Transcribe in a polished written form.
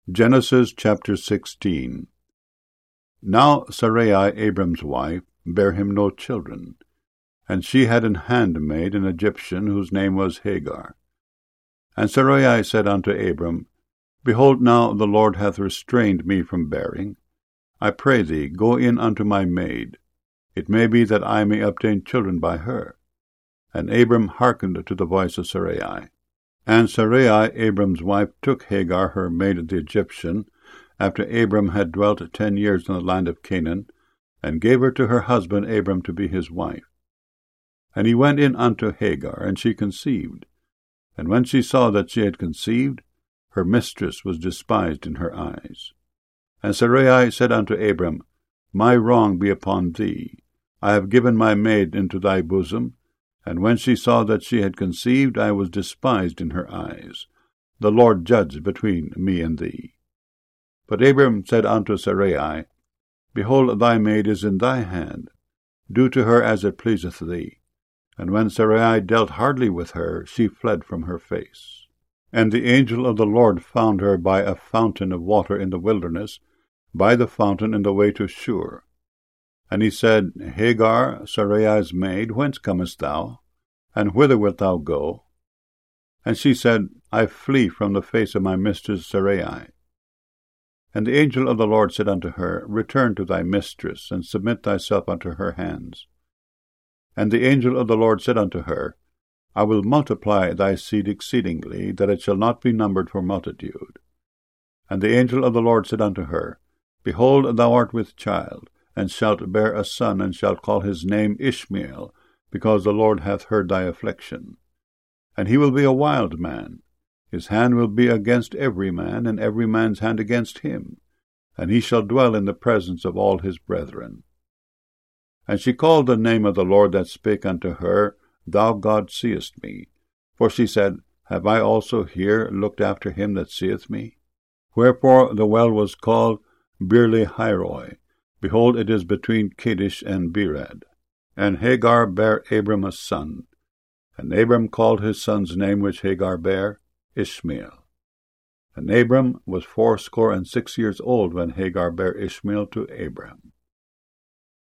Genesis chapter 16. Now Sarai, Abram's wife, bare him no children, and she had an handmaid, an Egyptian, whose name was Hagar. And Sarai said unto Abram, Behold, now the Lord hath restrained me from bearing. I pray thee, go in unto my maid. It may be that I may obtain children by her. And Abram hearkened to the voice of Sarai. And Sarai, Abram's wife, took Hagar, her maid the Egyptian, after Abram had dwelt 10 years in the land of Canaan, and gave her to her husband Abram to be his wife. And he went in unto Hagar, and she conceived. And when she saw that she had conceived, her mistress was despised in her eyes. And Sarai said unto Abram, My wrong be upon thee. I have given my maid into thy bosom. And when she saw that she had conceived, I was despised in her eyes. The Lord judge between me and thee. But Abram said unto Sarai, Behold, thy maid is in thy hand. Do to her as it pleaseth thee. And when Sarai dealt hardly with her, she fled from her face. And the angel of the Lord found her by a fountain of water in the wilderness, by the fountain in the way to Shur. And he said, Hagar, Sarai's maid, whence comest thou? And whither wilt thou go? And she said, I flee from the face of my mistress Sarai. And the angel of the Lord said unto her, Return to thy mistress, and submit thyself unto her hands. And the angel of the Lord said unto her, I will multiply thy seed exceedingly, that it shall not be numbered for multitude. And the angel of the Lord said unto her, Behold, thou art with child, and shalt bear a son, and shalt call his name Ishmael, because the Lord hath heard thy affliction. And he will be a wild man. His hand will be against every man, and every man's hand against him. And he shall dwell in the presence of all his brethren. And she called the name of the Lord that spake unto her, Thou God seest me. For she said, Have I also here looked after him that seeth me? Wherefore the well was called Beer-lahai-roi. Behold, it is between Kadesh and Bered. And Hagar bare Abram a son. And Abram called his son's name which Hagar bare, Ishmael. And Abram was 86 years old when Hagar bare Ishmael to Abram.